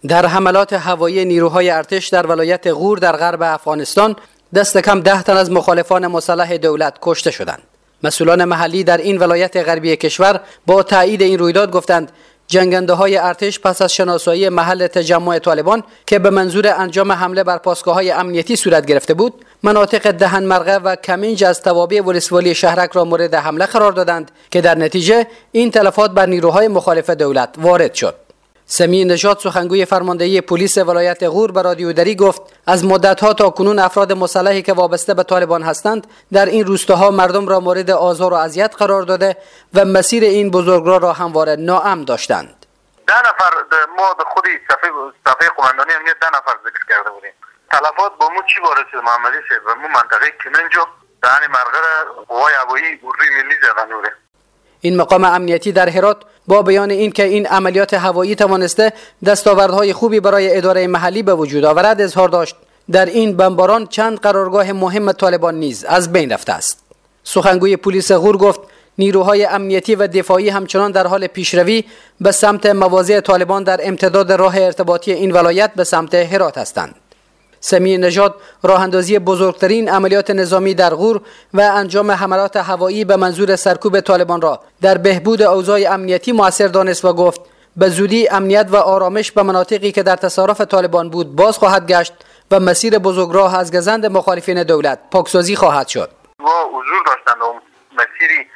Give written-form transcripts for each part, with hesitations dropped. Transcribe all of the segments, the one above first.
در حملات هوایی نیروهای ارتش در ولایت غور در غرب افغانستان دست کم 10 تن از مخالفان مسلح دولت کشته شدند. مسئولان محلی در این ولایت غربی کشور با تایید این رویداد گفتند جنگنده‌های ارتش پس از شناسایی محل تجمع طالبان که به منظور انجام حمله بر پاسگاه‌های امنیتی صورت گرفته بود، مناطق دهن مرغه و کمینج از توابع ولسوالی شهرک را مورد حمله قرار دادند که در نتیجه این تلفات بر نیروهای مخالف دولت وارد شد. سمیع نژاد سخنگوی فرماندهی پلیس ولایت غور به رادیو دری گفت از مدت‌ها تا کنون افراد مسلحی که وابسته به طالبان هستند در این روستاها مردم را مورد آزار و اذیت قرار داده و مسیر این بزرگراه را همواره ناامن داشتند. 10 نفر ما خود صفحه قماندانی امنیت 10 نفر ذکر کرده بودیم. تلفات با مو چی وارد شد محمدی شد و مو منطقه کمنجو دهن مرغه قوای هوایی اردوی ملی زدن. این مقام امنیتی در هرات با بیان اینکه این عملیات هوایی توانسته دستاوردهای خوبی برای اداره محلی به وجود آورد اظهار داشت در این بمباران چند قرارگاه مهم طالبان نیز از بین رفته است. سخنگوی پلیس غور گفت نیروهای امنیتی و دفاعی همچنان در حال پیشروی به سمت مواضع طالبان در امتداد راه ارتباطی این ولایت به سمت هرات هستند. سمیع نژاد راه اندازی بزرگترین عملیات نظامی در غور و انجام حملات هوایی به منظور سرکوب طالبان را در بهبود اوضاع امنیتی مؤثر دانست و گفت به زودی امنیت و آرامش به مناطقی که در تصرف طالبان بود باز خواهد گشت و مسیر بزرگراه از گزند مخالفین دولت پاکسازی خواهد شد. و حضور داشتند و مسیری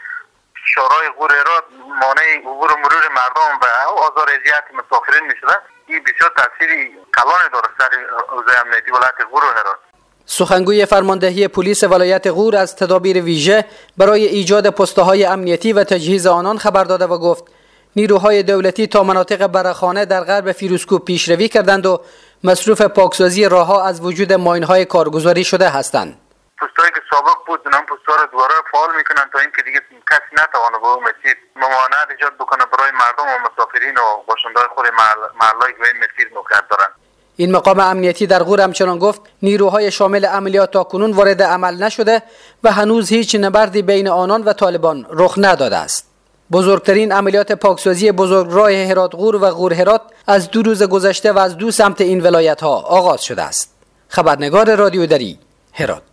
شورای غور هرات مانع عبور مرور مردم و آزار اذیت مسافرین می‌شود. این بسیار تأثیری کلانی داره سر اوضاع امنیتی ولایت غور و هرات. سخنگوی فرماندهی پلیس ولایت غور از تدابیر ویژه برای ایجاد پست‌های امنیتی و تجهیز آنان خبر داده و گفت نیروهای دولتی تا مناطق برخانه در غرب فیروزکوه پیشروی کردند و مصروف پاکسازی راه‌ها از وجود ماین‌های کارگزاری شده هستند. پستایی که سابق بود اونم پست‌ها را دوباره فعال میکنن تا اینکه دیگه کسی نتوانه به اون مسیر ممانعت ایجاد بکنه برای مردم و مسافرین و باشنده‌های خود محلهایی که به این مسیر موقعیت دارند. این مقام امنیتی در غور همچنان گفت نیروهای شامل عملیات تاکنون وارد عمل نشده و هنوز هیچ نبردی بین آنان و طالبان رخ نداده است. بزرگترین عملیات پاکسازی بزرگراه هرات غور و غور هرات از 2 روز گذشته و از 2 سمت این ولایت‌ها آغاز شده است. خبرنگار رادیو دری هرات.